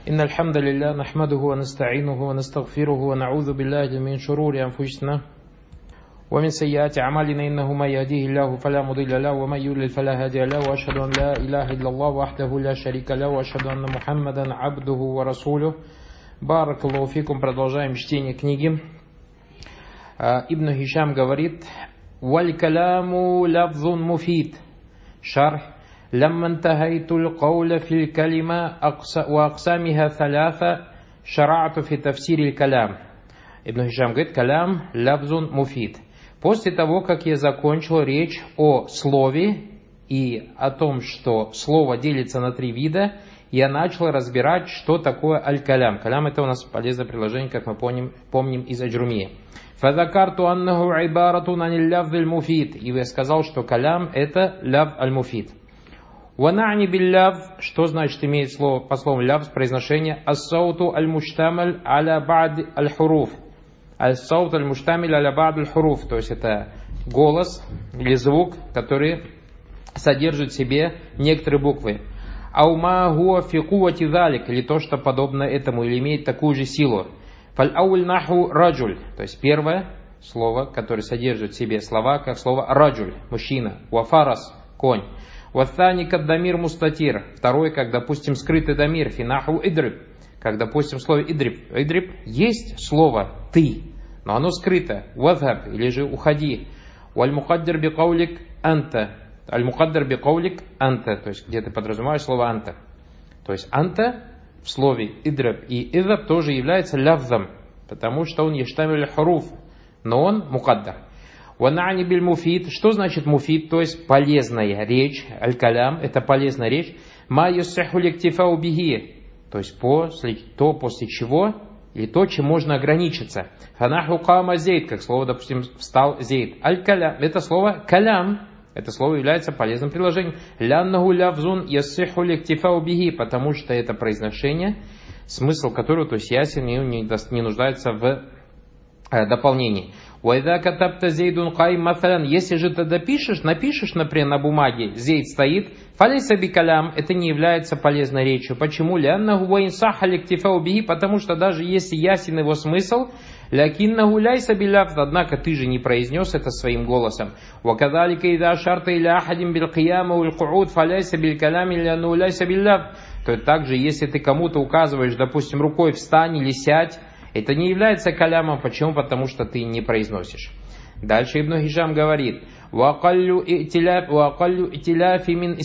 إن الحمد لله نحمده ونستعينه ونستغفره ونعوذ بالله من شرور أنفسنا ومن سيئات أعمالنا إنه من يهديه الله فلا مضل له ومن يضلل فلا هادي له وأشهد أن لا إله إلا الله وحده لا شريك له وأشهد أن محمدا عبده ورسوله. بارك الله فيكم. Продолжаем чтение книги. Ибн Хишам говорит: «Валь каляму лафзун муфид». Шарх: «Лямма интахайту л-кауля фил калима ва аксамиха саляса шараату фи тафсири л-калям». Ибн Хишам говорит: «Калям лафзун муфид». После того, как я закончил речь о слове и о том, что слово делится на три вида, я начал разбирать, что такое аль-калям. Калям — это у нас полезное приложение, как мы помним из Аджрумии. «Фазакарту аннаху айбаратун анил лафз аль-муфид». И я сказал, что калям — это лафз аль-муфид. «Ванани биль-лафз», что значит имеет слово, по словам лафз, произношение «ас-сауту аль-муштамаль аля ба'д аль-хуруф». «Ас-саут аль-муштамиль аля ба'д аль-хуруф», то есть это голос или звук, который содержит в себе некоторые буквы. «Аума гуа фи кувати залик», или то, что подобно этому, или имеет такую же силу. «Фаль-ауль наху раджуль», то есть первое слово, которое содержит в себе слова, как слово раджуль, мужчина. «Вафарас», конь. «Ваthani кад-дамир мустатир», второй, как, допустим, скрытый дамир. «Финаху идриб», как, допустим, в слове идриб. Идриб есть слово «ты», но оно скрыто. «Вадхаб», или же «уходи». «Валь-мухаддир би-каулик анта». Аль-мухаддар би-каулик анта, то есть где ты подразумеваешь слово анта. То есть анта в слове идраб и идаб тоже является лафзом, потому что он ештамиль хуруф, но он мукаддар. Ванани биль муфид, что значит муфид, то есть полезная речь. Аль-калям — это полезная речь. Ма юссиху ликтифау бихи, то есть после чего или то, чем можно ограничиться. Фанаху кама зейд, как слово, допустим, встал зейд. Аль-калям — это слово калям. Это слово является полезным приложением. «Ляннаху лавзун яссиху ликтифау бихи», потому что это произношение, смысл которого, то есть ясен, не нуждается в дополнении. «Вайда катабта зейдун каим мафалян», если же ты напишешь, например, на бумаге «зейд стоит», «фалейса бикалям», это не является полезной речью. Почему? «Ляннаху ваинсаха ликтифау бихи», потому что даже если ясен его смысл, «лякиннаху ляйса билляфз», однако ты же не произнес это своим голосом. «Вакадалика ида шарта иля ахадим билкияма уль-ку'уд фаляйса билькалями ляну ляйса билляфз». То есть также, если ты кому-то указываешь, допустим, рукой «встань» или «сядь», это не является калямом. Почему? Потому что ты не произносишь. Дальше Ибн Хишам говорит: «Ваакаллю итиляфи мин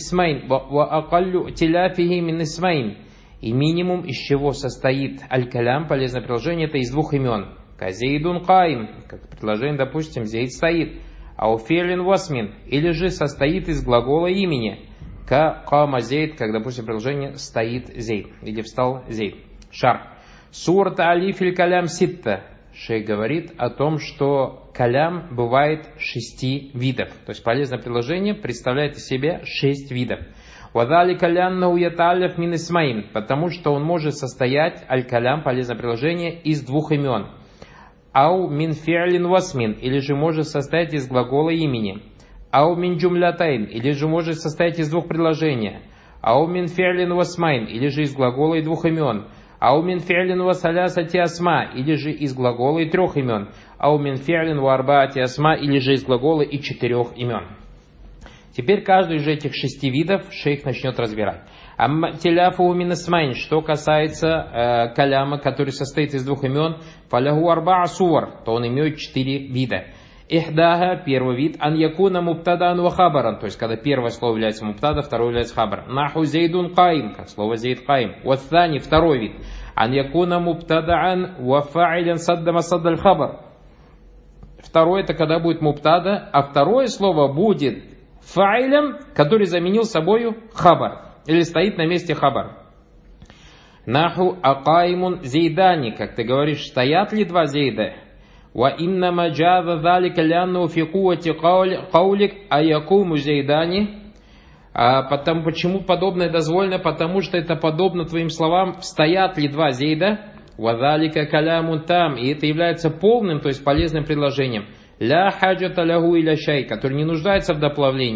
исмайн». И минимум, из чего состоит аль-калям, полезное предложение, это из двух имен. «Казейдун каим», как предложение, допустим, «зейд стоит». «Ауфелин васмин», или же состоит из глагола имени. «Кама зейд», как, допустим, предложение «стоит зейд» или «встал зейд». Шар. «Сурат алифиль калям ситта». Шейх говорит о том, что калям бывает 6 видов. То есть полезное предложение представляет из себя 6 видов. «Вадали каляннау яталляф мин исмаин», потому что он может состоять, аль-калям, полезное предложение, из двух имен. «Ау мин фи'лин васмин», или же может состоять из глагола имени. «Ау мин джумлятайн», или же может состоять из двух предложений. «Ау мин фи'лин васмайн», или же из глагола и двух имен. «Ау мин фи'лин ва салясати асма», или же из глагола и 3 имен. «Ау мин фи'лин ва арбаати асма», или же из глагола и 4 имен. Теперь каждый из этих 6 видов шейх начнет разбирать. «Амтиляфу мин исмайн», что касается каляма, который состоит из 2 имен, «фалягу арбаа суар», то он имеет 4 вида. «Ихдаха», первый вид, «ан якуна муптадан ва хабаран», то есть когда первое слово является муптада, второе является хабар. «Наху зейдун каим», как слово зейд каим. «Ваthani», второй вид, «ан якуна муптадаан ва фа'iлян саддама саддаль хабар». Второе — это когда будет муптада, а второе слово будет фа'илем, который заменил собою хабар, или стоит на месте хабар. «Наху акаимун зейдани», как ты говоришь, стоят ли 2 зейда? «Ва иннама джаза залика лянну фи кувати каулик аякуму зейдани». Почему подобное дозволено? Потому что это подобно твоим словам «стоят ли 2 зейда?» «Ва залика калямун там», и это является полным, то есть полезным предложением. «Ля хаджата лягу иля шай», который не нуждается в дополнении.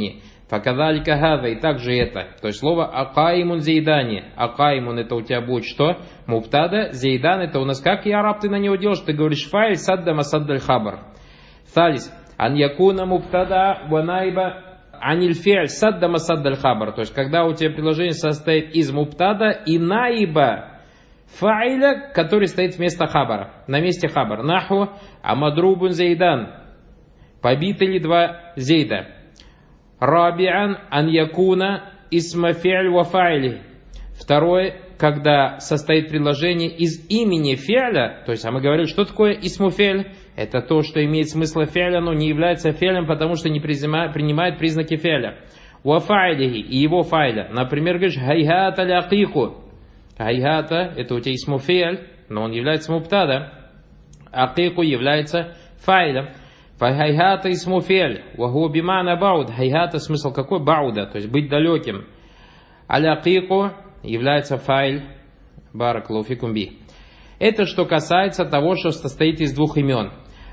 Факадалика хада, и также это. То есть слово акаимун зейдани. Акаимун это у тебя будет что? Мубтада, зейдан это у нас как и араб ты на него делаешь? Ты говоришь файль садда масаддаль хабар. Талис. Ан якуна мубтада ванайба аниль фи'ль садда масаддаль хабар. То есть когда у тебя предложение состоит из мубтада и наиба фаиля, который стоит вместо хабара. На месте хабар. Наху амадрубун зейдан. Побиты ли два зейда? Рабиан ан якуна исма фи'ль ва фа'или. Второе, когда состоит предложение из имени фи'ля, то есть, а мы говорили, что такое исму фи'ль? Это то, что имеет смысл фи'ля, но не является фи'лем, потому что не принимает признаки фи'ля. Ва фа'илихи, и его фа'ля. Например, говоришь, хайхата лякику. Хайхата, это у тебя исму фи'ль, но он является мубтада. Акику является фа'илем. Хайхата исму фи'ль, ва хуа бимана бауд. Хайхата смысл какой? Бауда, то есть быть далеким. Алякику является фа'иль. Баракаллаху фикум би. Это что касается того, что состоит из двух имен.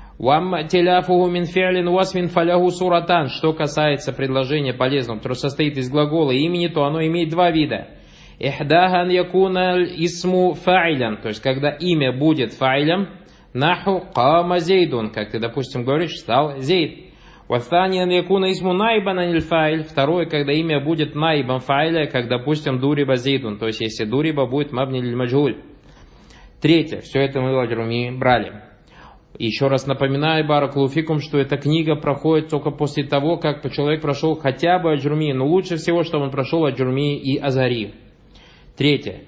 Что касается предложения полезного, которое состоит из глагола и имени, то оно имеет два вида. То есть когда имя будет фа'илем, наху кама зейдун, как ты, допустим, говоришь, стал зейд. Второе, когда имя будет наибом фа'иля, как, допустим, дуриба зейдун, то есть если дуриба будет мабни лиль маджгуль. Третье, все это мы в аджруми брали. Еще раз напоминаю, баракаллаху фикум, что эта книга проходит только после того, как человек прошел хотя бы аджруми, но лучше всего, чтобы он прошел аджруми и азари. Третье.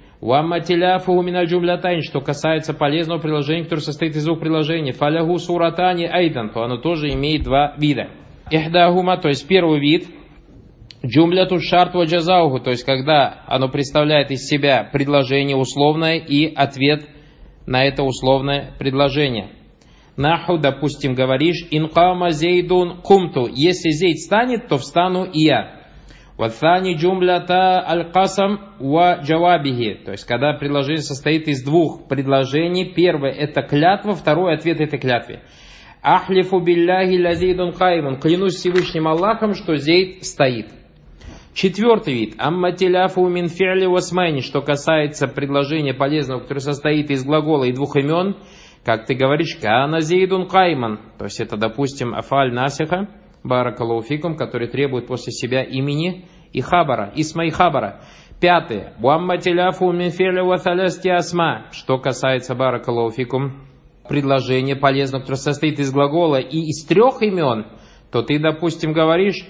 Что касается полезного приложения, которое состоит из двух приложений, фалягу суратани айдан, то оно тоже имеет два вида. Ихдахума, то есть первый вид, джумляту шарт ва джазауху, то есть когда оно представляет из себя предложение условное и ответ на это условное предложение. Наху, допустим, говоришь, инкама зейдун кумту, если зейд встанет, то встану и я. Ваthani джумлята аль-касам ва джавабихи. То есть, когда предложение состоит из двух предложений. Первое это клятва, второй ответ этой клятве. Ахлифу билляхи ля зейдун каймун. Клянусь Всевышним Аллахом, что зейд стоит. Четвертый вид. Амматиляфу мин фи'ли васмайни. Что касается предложения полезного, которое состоит из глагола и двух имен. Как ты говоришь, кана зейдун кайман. То есть, это, допустим, афаль насиха. Баракаллаху фикум, который требует после себя имени и хабара, исма и хабара. Пятое. Буамматиляфу мин фи'ли ва талясти асма. Что касается, баракаллаху фикум, предложения полезного, которое состоит из глагола и из трех имен, то ты, допустим, говоришь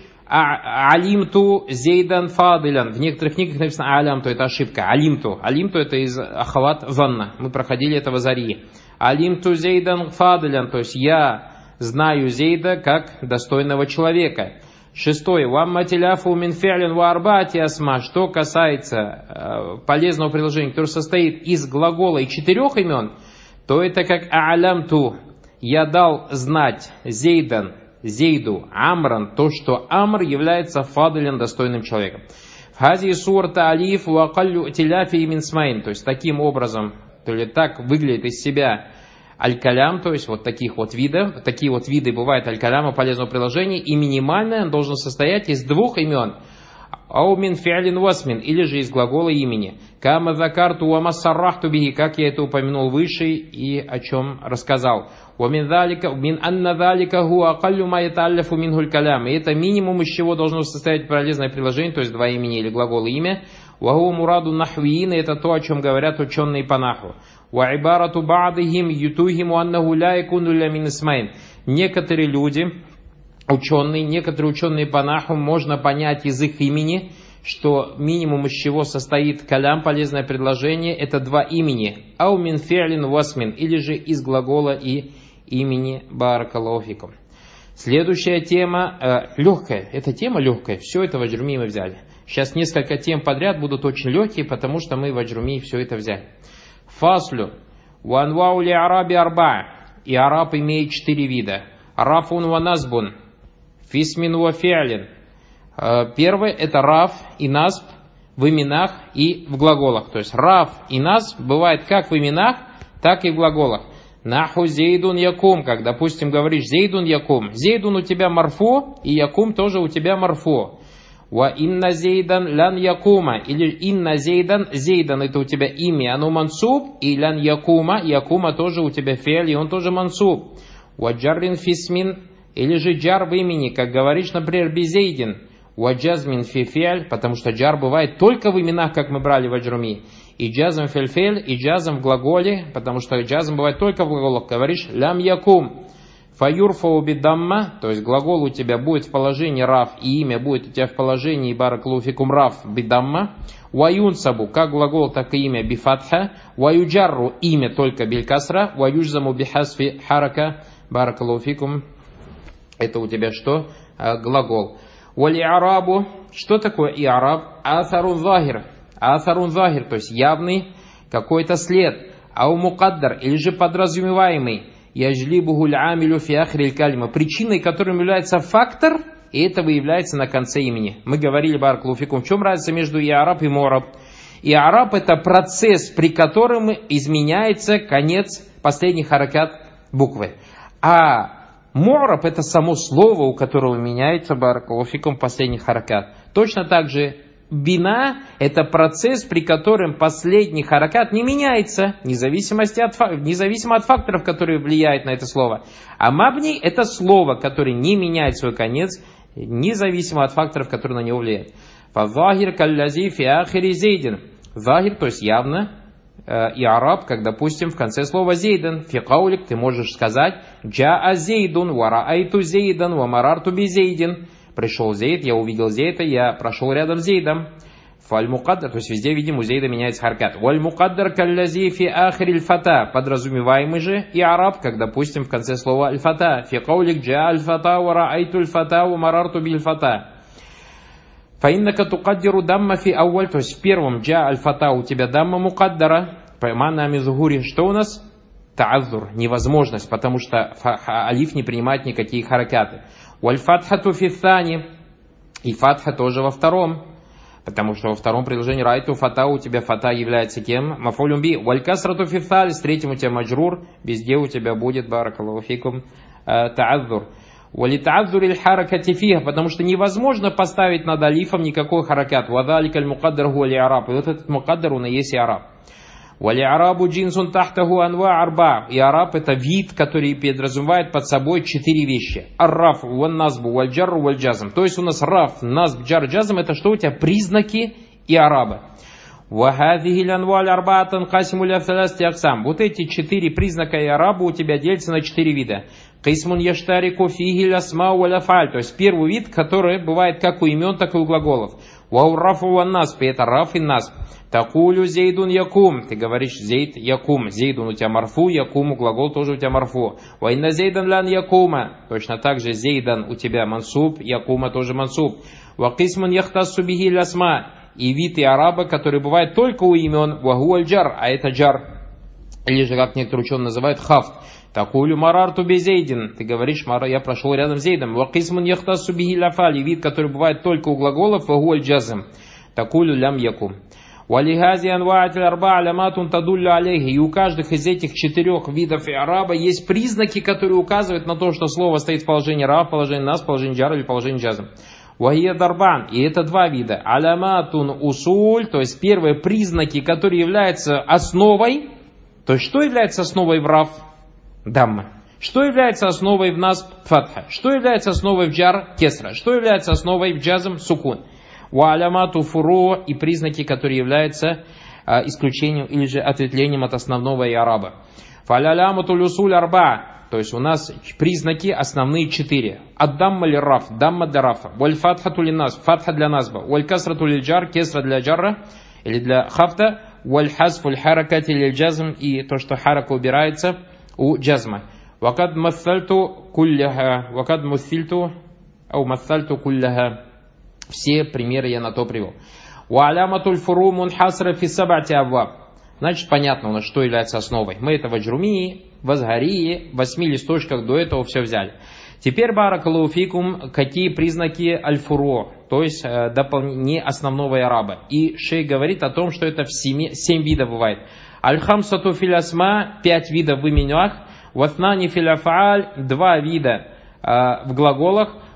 алимту зейдан фадилян. В некоторых книгах написано алям, то это ошибка. Алимту. Алимту это из ахават ванна. Мы проходили это в Азарии. Алимту зейдан фадилян, то есть я знаю зейда как достойного человека. Шестое. Вамматиляфу мин фи'лин ва арбаати асма. Что касается полезного предложения, которое состоит из глагола и четырех имен, то это как а'лямту. Я дал знать зейдан, зейду, амран, то, что амр является фадилен, достойным человеком. Хази сурта алиф ва акаллю тиляфи мин смайн. То есть таким образом, то ли так выглядит из себя аль-калям, то есть вот таких вот видов, такие вот виды бывают аль-каляма полезного приложения, и минимально он должен состоять из двух имен. Ау мин фи'лин васмин, или же из глагола имени. Кама закарту ва массаррахту бихи, как я это упомянул выше и о чем рассказал. Ва мин анна залика хуа акаллю ма яталляфу минху аль-калям. И это минимум, из чего должно состоять полезное приложение, то есть два имени или глагола имя. Ва хуа мураду нахвиин, это то, о чем говорят ученые по нахву. Некоторые люди, некоторые ученые по наху, можно понять из их имени, что минимум, из чего состоит калям, полезное предложение, это два имени. Ау мин фи'лин васмин, или же из глагола и имени. Баракаллаху фикум. Следующая тема легкая. Эта тема легкая. Все это в аджруми мы взяли. Сейчас несколько тем подряд будут очень легкие, потому что мы в аджруми все это взяли. Фаслю. Ванвау ли араби арба. И араб имеет 4 вида. Рафун ва назбун. Фисмин ва фи'лин. Первый это раф и назб в именах и в глаголах. То есть раф и назб бывает как в именах, так и в глаголах. Наху зейдун якум. Как, допустим, говоришь зейдун якум. Зейдун у тебя марфу, и якум тоже у тебя марфу. Ва инна зейдан лян якума. Или инна зейдан. Зейдан это у тебя имя, оно мансуб. И лян якума. Якума тоже у тебя фиаль, и он тоже мансуб. Ва джаррин фисмин. Или же джар в имени, как говоришь, например, безейдин. Ва джазмин фи фиаль. Потому что джар бывает только в именах, как мы брали в аджруми. И джазм фельфель, и джазм в глаголе. Потому что джазм бывает только в глаголах. Говоришь лям якум. Фаюрфау бидамма, то есть глагол у тебя будет в положении раф, и имя будет у тебя в положении баракалуфикум раф бидамма. Ваюнсабу, как глагол, так и имя бифатха. Ваюджарру, имя только билькасра. Ваюджзаму бихасфи харака баракалуфикум. Это у тебя что? Глагол. Валиарабу, что такое иараб? Асарун захир. Асарун захир, то есть явный какой-то след. Ау мукаддар, или же подразумеваемый. Яжлибухуль амилю фи ахриль калима. Причиной, которым является фактор, и это выявляется на конце имени. Мы говорили, баракалуфикум, в чем разница между иараб и муараб? Иараб это процесс, при котором изменяется конец последних харакат буквы. А муараб это само слово, у которого меняется баракалуфикум последний харакат. Точно так же бина – это процесс, при котором последний харакат не меняется, независимо от факторов, которые влияют на это слово. А мабни – это слово, которое не меняет свой конец, независимо от факторов, которые на него влияют. Фазахир каллази фи ахири зейдин. Захир, то есть явно, и араб, как, допустим, в конце слова зейден. Фи каулик ты можешь сказать джаа зейдун, вараайту зейдан, вамарарту би зейдин. Пришел Зейд, я увидел Зейда, я прошел рядом с Зейдом. Фаль-мукаддар, то есть везде, видим, у Зейда меняется харкат. Валь-мукаддар каллази фи ахри аль-фата, подразумеваемый же и араб, как, допустим, в конце слова аль-фата. Фи каулик джа аль-фата, ва раайту аль-фата, ва марарту биль-фата. Фаиннака тукаддиру дамма фи ауаль, то есть в первом джа аль-фата у тебя дамма мукаддара. Паймана мизгури, что у нас? Таазур, невозможность, потому что алиф не принимает никакие харакаты. Валь-фатхату фи-thani, и фатха тоже во втором, потому что во втором предложении райту фата у тебя фата является кем? Мафулюм би. Валь-касрату фи-thалис, третьем у тебя маджрур, везде у тебя будет баракаллаху фикум таазур. Вали-таазур иль-харакати фиха, потому что невозможно поставить над алифом никакой харакат. Вадалика аль-мукаддар гуа ли-араб, и вот этот мукаддар он и есть и араб. Вали-арабу джинсун тахтаху анва арба. И араб это вид, который подразумевает под собой 4 вещи. Ар-раф, ван-назбу, валь-джарру, валь-джазм. То есть у нас раф, назб, джар, джазм это что у тебя? Признаки и араба. Вахадихи лянваль арбаатан касиму ля саласти аксам. Вот эти 4 признака и араба у тебя делятся на 4 вида. Кисмун яштарику фиги лясма валяфаль. То есть первый вид, который бывает как у имен, так и у глаголов. Ваурафу ван-назб, это раф и назб. Такулю зейдун якум. Ты говоришь зейд якум. Зейдун у тебя марфу, якуму глагол тоже у тебя марфу. Вайна зейдан лян якума. Точно так же зейдан у тебя мансуб, якума тоже мансуб. Вакисман яхтасу бихи лясма. И вид и араба, который бывает только у имен. Вагу аль-джар, а это джар. Или же, как некоторые ученые называют, хафт. Такулю марарту безейдин. Ты говоришь, я прошел рядом с зейдом. Вакисман яхтасу бихи ляфали. Вид, который бывает только у глаголов. Вагу аль-джазм. Такулю лям якум. Валихази анваатиль арба аляматун тадулля алейхи. И у каждых из этих 4 видов иараба есть признаки, которые указывают на то, что слово стоит в положении ра, в положении нас, в положении джара или в положении джазм. Вахия дарбан. И это 2 вида. Аляматун усуль. То есть первые признаки, которые являются основой. То есть что является основой в раф? Дамма. Что является основой в насб? Фатха. Что является основой в джар? Кесра. Что является основой в джазм? Сукун. Валямату фуро, и признаки, которые являются исключением или же ответвлением от основного иараба. Фалялямату люсуль арба, то есть у нас признаки основные 4. Аддамма ли раф, дамма для рафа. Валь фатхату ли насб, фатха для насба. Валь касрату ли джар, кесра для джарра или для хафта. Валь хазфу ль харакати ли джазм, и то, что харака убирается у джазма. Вакад массальту кулляха, вакад муссильту, ау массальту кулляха. Все примеры я на то привел. Уаляматуль фуру мунхасра фи сабати авваб. Значит, понятно у нас, что является основой. Мы это в Аджрумии, в Азгарии, в 8 листочках до этого все взяли. Теперь, баракаллаху фикум, какие признаки аль-фуро, то есть не основного иараба. И шейх говорит о том, что это 7 видов бывает. Аль-хамсату фил асма, 5 видов в именах. Ватнани фил афааль, 2 вида в глаголах.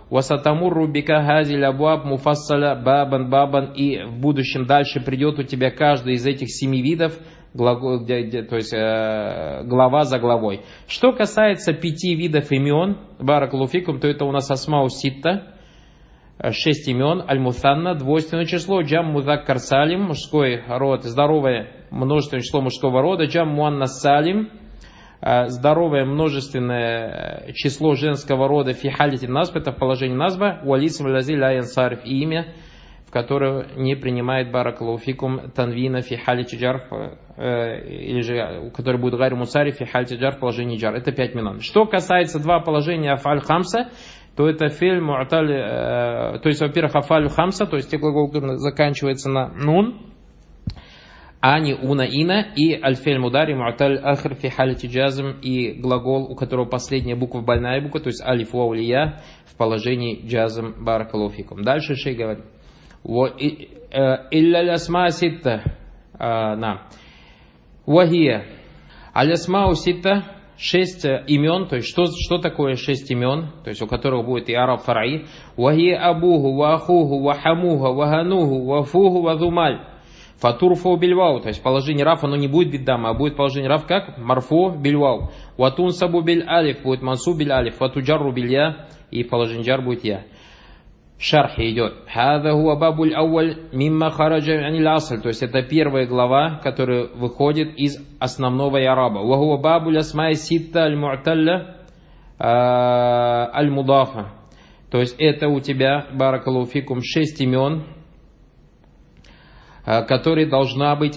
«Васатамурру бика хазиль абуаб муфассаля бабан бабан». И в будущем дальше придет у тебя каждый из этих 7 видов, то есть глава за главой. Что касается 5 видов имен, баракаллаху фикум, то это у нас асмау ситта, 6 имен, аль-мутанна, двойственное число, джам мудаккар салим, мужской род, здоровое множественное число мужского рода, джам муаннас салим, здоровое множественное число женского рода, фи халити насб, это в положении назба, уалисм лази ля янсариф, и имя, в которое не принимает баракаллаху фикум танвина фи халити джар, или же, который будет гайр мусариф фи халити джар в положении джар. Это 5 имен. Что касается 2 положения афаль хамса, то это филь му'таль, то есть, во-первых, афаль хамса, то есть те глаголы, которые заканчиваются на нун, ани, уна, ина, и аль-филь мудари му'таль ахр фи халити джазм, и глагол, у которого последняя буква больная буква, то есть алиф вау лия, в положении джазм баракаллаху фикум. Дальше шей говорит: илля лясма ситта, вахия, алясма ситта, 6 имен, то есть что такое 6 имен, то есть у которых будет и араб фараи. Вахи абуху, вахуху, вахамуха, вахануху, вафуху, вазумаль. Фатурфу бильвау, то есть положение раф, оно не будет биддама, а будет положение раф как? Марфу бильвау. Ватун сабу биль алиф, будет мансу биль алиф. Ватуджарру биль я, и положение джар будет я. Шархи идет. Хада хуа бабуль ауаль мимма хараджа анил асль. То есть это первая глава, которая выходит из основного яраба. Ва хуа бабуль асмай ситта аль-му'талля аль-мудафа. То есть это у тебя, баракаллаху фикум, 6 имен, которые должны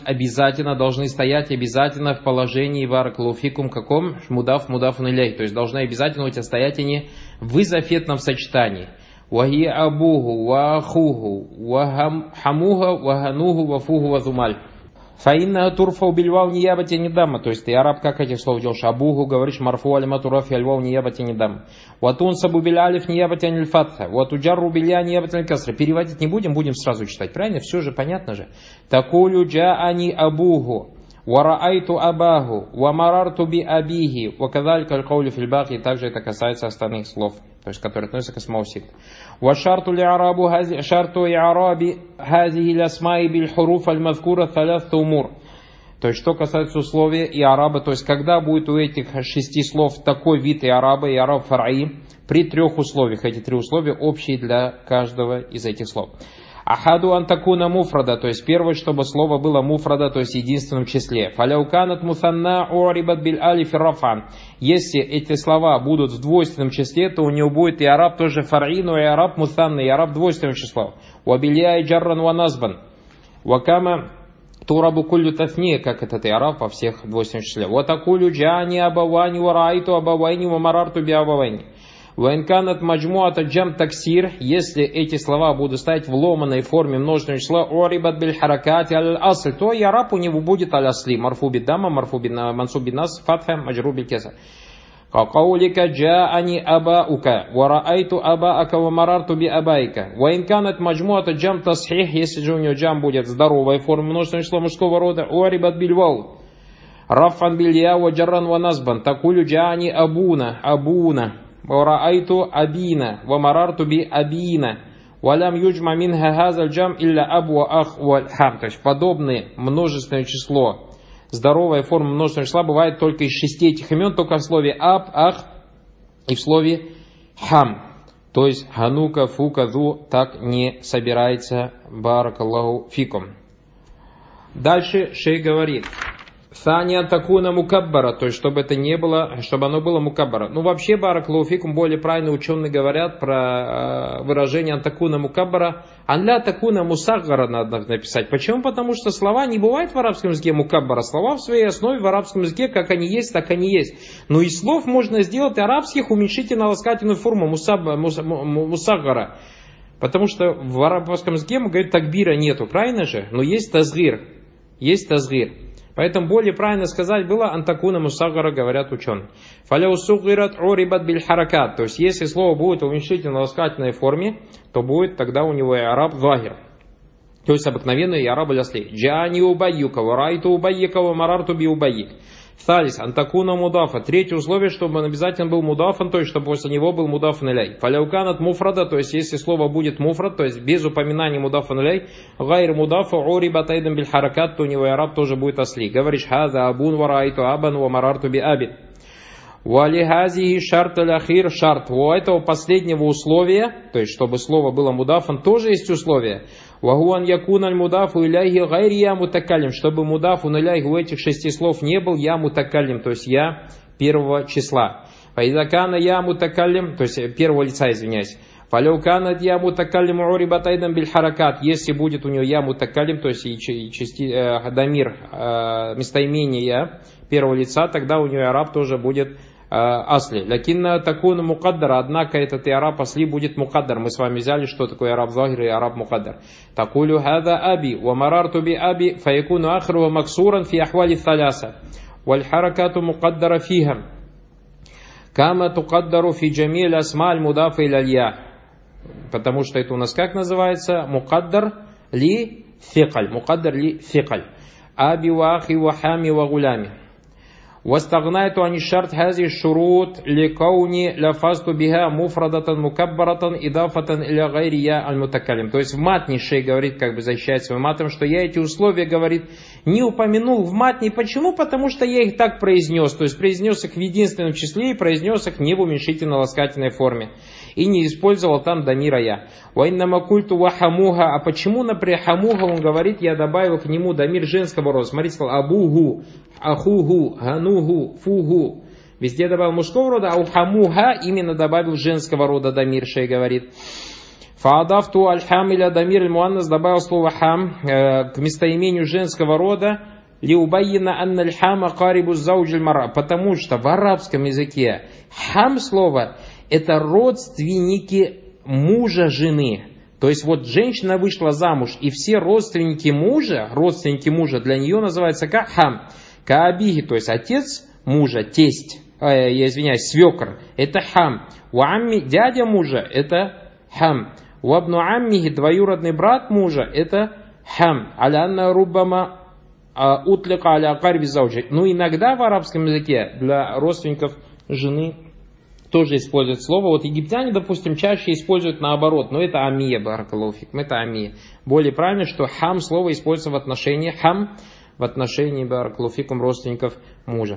стоять обязательно в положении баракаллаху фикум каком? Мудафун иляйх. То есть должны обязательно у тебя стоять они в изофетном сочетании. Вахи абуху, вахуху, вахамуха, вахануху, вафуху, вазумаль. Фаинна турфа убильвау ниябати недама. То есть ты араб, как этих слов делаешь? Абуху говоришь марфу алиматурафи альвау ниябати недама. Ватун сабу биль алиф ниябати аниль фатха. Ватуджарру билья ниябати аниль касра. Переводить не будем сразу читать. Правильно? Все же понятно же. Такулю джаани абуху. Вараайту абаху. Вамарарту би абихи. Ваказаль калькаулю фильбахи. И также это касается остальных слов, то есть которые относятся к асмау ситта. Вашарту ли арабу шарту и араби хазихи лясмаи биль хуруф аль-мазкура салясту умур. То есть что касается условия и араба, то есть когда будет у этих 6 слов такой вид и араб фараи, при 3 условиях. Эти 3 условия общие для каждого из этих слов. Ахаду антакуна муфрада, то есть первое, чтобы слово было муфрада, то есть в единственном числе. Фаляуканат мусанна уарибат биль алиф рафан. Если эти слова будут в двойственном числе, то у него будет и араб тоже фар'и, но и араб мусанна, и араб двойственного числа. Уабилья и джарран ваназбан. Вакама турабу кулю тафния, как этот и араб во всех двойственном числе. Ватакулю джани абавани варайту абавайни вамарарту би абавайни. Ваинканат маджмуата джам таксир, если эти слова будут стоять в ломаной форме множественного числа, орибат биль харакати аль-асль, то и араб у него будет аль-асли, марфу биддама, мансуб биднас, фатха, маджру биль кесар. Какаулика джаани абаука, вараайту абаака, вамарарту би абайка. Ваинканат маджмуата джам тасхих, если же у него джам будет здоровая форма множественного числа мужского рода, орибат биль вау. Рафан биль я, ваджарран ваназбан, такулю джаани абуна. Вараайту абина, вамарарту би абина, валям юджма минха хазаль джам илля абу ва ах валь хам. То есть подобное множественное число, здоровая форма множественного числа бывает только из 6 этих имен, только в слове аб, ах и в слове хам. То есть ханука, фука, ду так не собирается, баракаллаху фикум. Дальше шейх говорит: Сания такуна мукаббара, то есть чтобы это не было, чтобы оно было мукаббара. Ну вообще, баракаллаху фикум, более правильно ученые говорят про выражение антакуна мукаббара. Анля такуна мусаггара надо написать. Почему? Потому что слова не бывают в арабском языке мукаббара. Слова в своей основе в арабском языке как они есть, так они есть. Но из слов можно сделать арабских уменьшительно-ласкательную форму мусаггара. Потому что в арабском языке, мы говорим, такбира нету, правильно же? Но есть тазгир. Есть тазгир. Поэтому более правильно сказать было антакуна мусаггара, говорят ученые. Фаляу сугират урибат биль харакат. То есть если слово будет в уменьшительно-ласкательной форме, то будет тогда у него и араб вахир. То есть обыкновенный и араб лясли. Джани убайюка, варайту убайюка, вамарарту би убайик. Талис, антакуна мудафа. Третье условие, чтобы он обязательно был мудафан, то есть чтобы после него был мудафан иляй. Фаляуканат муфрада, то есть если слово будет муфрад, то есть без упоминания мудафан иляй, гайр мудафа уриба тайдан биль харакат, то у него араб тоже будет асли. Говоришь, хаза абун варайту абан ва марарту би аби. Валихази шарт аль-ахир шарт. У этого последнего условия, то есть чтобы слово было мудафан, тоже есть условие. Вагуан якун аль-мудафу иляйхи гайри я мутакалим. Чтобы мудафу иляйхи у этих 6 слов не был я мутакалим, то есть я первого числа. Фаидакана я мутакалим, то есть первого лица, извиняюсь. Фаляуканат я мутакалим урибатайдан биль харакат. Если будет у него я мутакалим, то есть дамир, местоимение я первого лица, тогда у него араб тоже будет асли. Лакинна такун мукаддар, однако этот араб асли будет мукаддар. Мы с вами взяли, что такое араб захир и араб мукаддар. Такулю хада аби, ва марарту би аби, фаякуну ахру ва максуран фи ахвали таляса. Валь харакату мукаддара фиха. Кама тукаддару фи джамиль асма аль мудафа иль. Потому что это у нас как называется? Мукаддар ли фикаль. Мукаддар ли фикаль. Аби ва ахи ва хами ва гулями. واستغنيت عن الشرط هذه الشروط لكوني لفظت بها مفردة مكبرة إضافة إلى غير يا المتكلم. То есть в матне шей говорит, как бы защищает своим матом, что я эти условия, говорит, не упомянул в матне. Почему? Потому что я их так произнес. То есть произнес их в единственном числе и произнес их не в уменьшительно-ласкательной форме. И не использовал там дамира я. Вайнама культу вахамуха. А почему, например, хамуха, он говорит, я добавил к нему дамир женского рода. Смотрите, сказал абуху, ахуху, гануху, фугу. Везде добавил мужского рода, а у хамуха именно добавил женского рода дамир, шей говорит. Фаадафту аль-хам иля дамир аль-муаннас, добавил слово хам к местоимению женского рода. Лиубайина анна аль-хама карибу зауджи аль-мара. Потому что в арабском языке хам слово это родственники мужа жены. То есть вот женщина вышла замуж, и все родственники мужа для нее называются как хам. Каабихи, то есть отец мужа, тесть, я извиняюсь, свекр, это хам. Уамми, дядя мужа, это хам. Уабну аммихи, двоюродный брат мужа, это хам. Алянна руббама утлика аля карби зауджи. Ну иногда в арабском языке для родственников жены тоже используют слово. Вот египтяне, допустим, чаще используют наоборот, но это амия, баракаллаху, это амия. Более правильно, что хам слово используется в отношении хам, в отношении баракаллаху родственников мужа.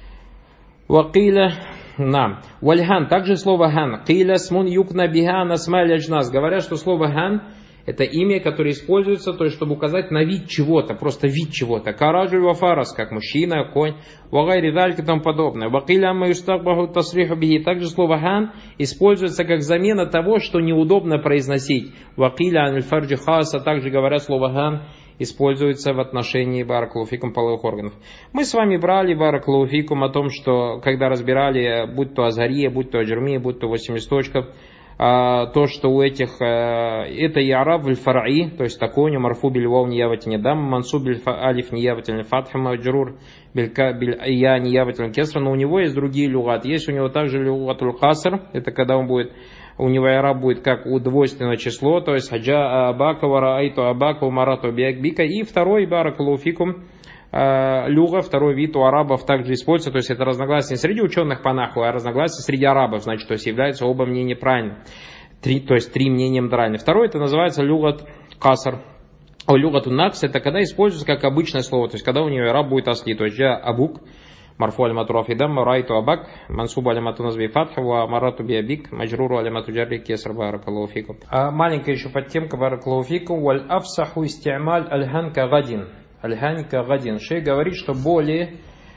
Вакиля нам. Вальхан, также слово хан. Киля смун юкна биха насмаль аджнас. Говорят, что слово хан это имя, которое используется, то есть, чтобы указать на вид чего-то, просто вид чего-то. Караджуль вафарас, как мужчина, конь, вагайри далька и тому подобное. Вакиля маюстакбаху тасриху бихи. Также слово хан используется как замена того, что неудобно произносить. Вакиля анильфарджи хаса, также говорят, слово хан используется в отношении баракалуфикум половых органов. Мы с вами брали баракалуфикум о том, что когда разбирали, будь то азгария, будь то аджурмия, будь то 8 листочков, то, что у этих, это и араб в фараи, то есть такой, марфу биль вау ниявати недам, мансу биль алиф ниявати фатха маджрур биль я ниявати кесра, но у него есть другие люгат. Есть у него также люгатуль каср, это когда он будет, у него араб будет как у двойственное число, то есть хаджа абака вараайту абака умарату биакбика. И второй баракалуфикум люга, второй вид у арабов также используется, то есть это разногласие не среди ученых по наху, а разногласие среди арабов, значит, то есть являются оба мнения правильными, то есть три мнения правильными. Второй это называется люгат каср, люгат накс, это когда используется как обычное слово, то есть когда у нее араб будет асли, то есть абук, марфу алимату рафидам, райту абак, мансубу алимату назби фатха, марату биабик, маджруру алимату джарри кесар баракаллаху фикум. Маленькая еще подтемка баракаллаху фикум, валь афсаху истиамаль альхан кагадин. Аль-Ханика Гадин. Шей говорит, что более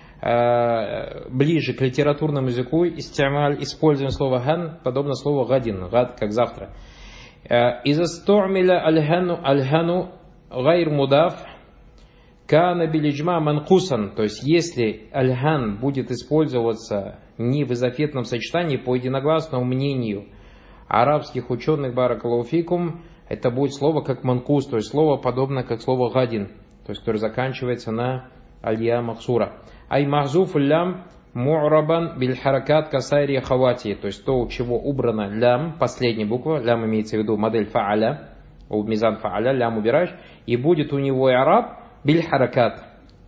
ближе к литературному языку используем слово хан, подобно слову гадин, гад, как завтра. Из асту'миля аль-хану гайр мудаф кана билиджма манкусан. То есть, если аль-хан будет использоваться не в изофетном сочетании, по единогласному мнению арабских ученых баракаллаху фикум, это будет слово как манкус, то есть слово подобно как слово гадин, то есть, который заканчивается на алия махсура. Ай махзуф лям му'рабан биль харакат касайри хавати. То есть, то, у чего убрана лям, последняя буква, лям имеется в виду модель фааля, мизан фааля, лям убираешь, и будет у него и араб биль харакат.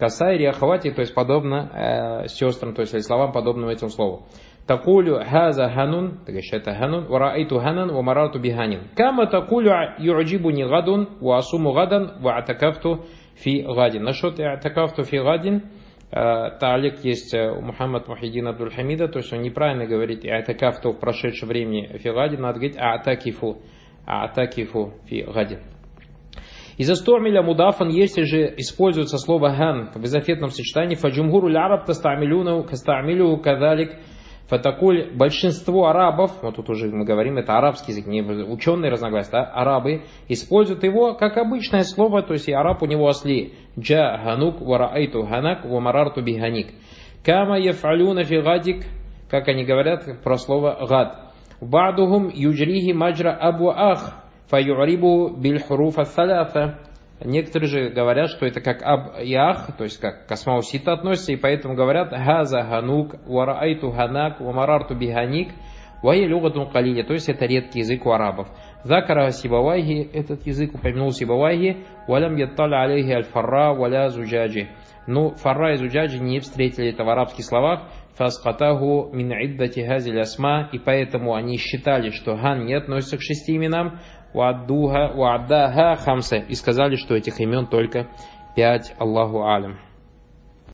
касайри, ахвати, то есть подобно сестрам, то есть или словам, подобным этим слову. Такулю хаза ханун, то есть это ханун, вараайту ханан, вамарату биханин. Кама такулю юджибуни гадун, ваасуму гадан, ваатакафту фи гадин. Нашот атакафту фи гадин. Таалик есть у Мухаммад Мухиддина Абдуль-Хамида, то есть он неправильно говорит атакафту в прошедшем времени фи гадин, надо говорить атакифу фи гадин. Из-за стормиля мудафан, если же используется слово ган в изофетном сочетании, фаджумгуру ляраб кастамилю кадалик, фатакуль, большинство арабов, вот тут уже мы говорим, это арабский язык, не ученые разногласия, да, арабы используют его как обычное слово, то есть и араб у него осли джа ганук вараайту ганак вамарарту биганик. Кама яфалюна фи гадик, как они говорят про слово гад. Бадухум юджрихи маджра абу ах. Фаюрибу бильхуруфа саляфа. Некоторые же говорят, что это как аб и ах, то есть как к асмаусита относится, и поэтому говорят газа ганук, вараайту ганак, вамарарту биганик, ваи люгатун калиля, то есть это редкий язык у арабов. Закара Сибавайхи, этот язык упомянул Сибавайхи, валям ятталя алейхи аль-фарра валя зуджаджи. Но фарра и зуджаджи не встретили это в арабских словах, фаскатаху мин иддати газиль асма, и поэтому они считали, что ган не относится к 6 именам, ваддаха хамса, и сказали, что этих имен только 5, Аллаху алям.